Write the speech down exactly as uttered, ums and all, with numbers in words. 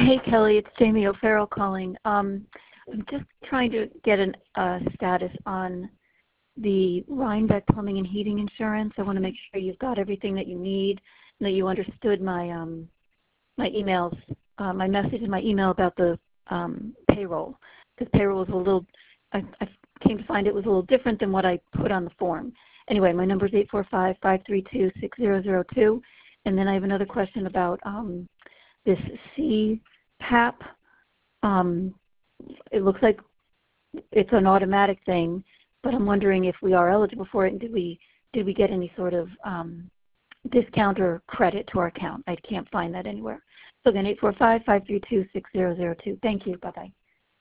Hey, Kelly, it's Jamie O'Farrell calling. Um, I'm just trying to get a uh, status on the Rhinebeck Plumbing and Heating Insurance. I want to make sure you've got everything that you need and that you understood my um, my emails, uh, my message in my email about the um, payroll. Because payroll was a little, I, I came to find it was a little different than what I put on the form. Anyway, my number is eight four five, five three two, six zero zero two. And then I have another question about um, this C PAP. Um, it looks like it's an automatic thing, but I'm wondering if we are eligible for it, and did we did we get any sort of um, discount or credit to our account? I can't find that anywhere. So again, eight four five, five three two, six zero zero two. Thank you. Bye-bye.